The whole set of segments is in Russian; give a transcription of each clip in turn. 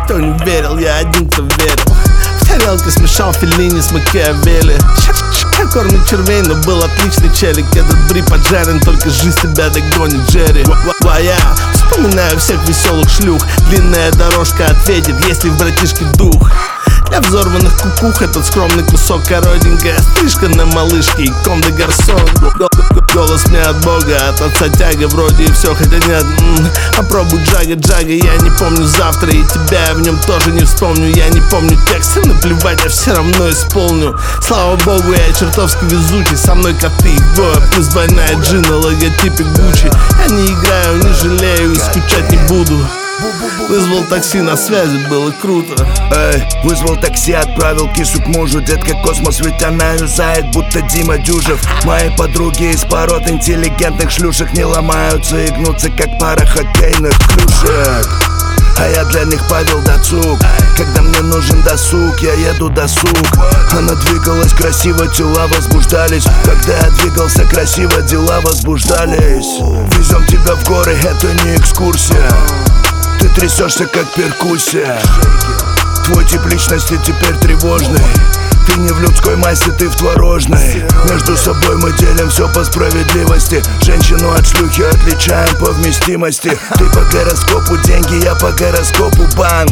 никто не верил, я один, кто верил. В тарелке смешал Феллини с Макиавелли. Кормит червей, но был отличный челик. Этот бри поджарен, только жизнь тебя догонит, Джерри. Я вспоминаю всех веселых шлюх. Длинная дорожка ответит, если в братишке дух. Для взорванных кукух этот скромный кусок, коротенькая стрижка на малышке и ком де гарсон. Голос мне от Бога, от отца тяга, вроде и все, хотя нет. Попробуй Джага, я не помню завтра, и тебя я в нем тоже не вспомню. Я не помню текста, наплевать, я все равно исполню. Слава богу, я чертовски везучий, со мной коты их двое, плюс двойная G на логотипе Гуччи. Я не играю, не жалею и скучать не буду. Вызвал такси, на связи, было круто. Эй, вызвал такси, отправил кису к мужу. Детка космос, ведь она юзает, будто Дима Дюжев. Мои подруги из пород интеллигентных шлюшек не ломаются и гнутся, как пара хоккейных клюшек. А я для них Павел Дацук. Когда мне нужен досуг, я еду досуг. Она двигалась красиво, тела возбуждались. Когда я двигался красиво, дела возбуждались. Везем тебя в горы, это не экскурсия. Ты трясешься, как перкуссия. Твой тип личности теперь тревожный. Ты не в людской массе, ты в творожной. Между собой мы делим все по справедливости. Женщину от шлюхи отличаем по вместимости. Ты по гороскопу деньги, я по гороскопу банк.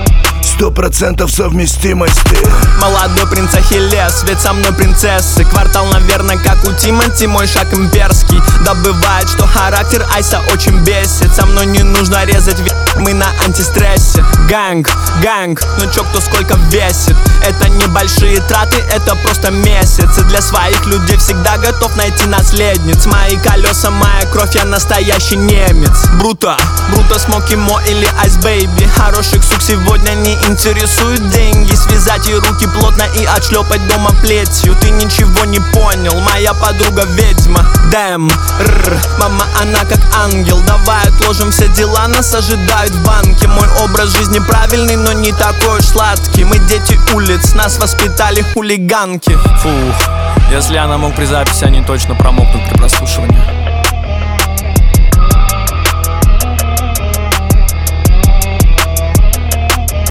100% совместимости. Молодой принц Ахиллес, ведь со мной принцессы. Квартал, наверное, как у Тимати, мой шаг имперский. Да бывает, что характер Айса очень бесит. Со мной не нужно резать, мы на антистрессе. Гэнг, ну чё, кто сколько весит. Это небольшие траты, это просто месяцы. Для своих людей всегда готов найти наследниц. Мои колеса, моя кровь, я настоящий немец. Бруто, Смоки Мо или Айс Бэйби. Хороших сук сегодня не интересуют деньги. Связать ей руки плотно и отшлепать дома плетью. Ты ничего не понял, моя подруга ведьма. Дэм, мама, она как ангел. Давай отложим все дела, нас ожидают в банке. Мой образ жизни правильный, но не такой уж сладкий. Мы дети улиц, нас воспитали хулиганки. Фух, если я намок при записи, они точно промокнут при прослушивании.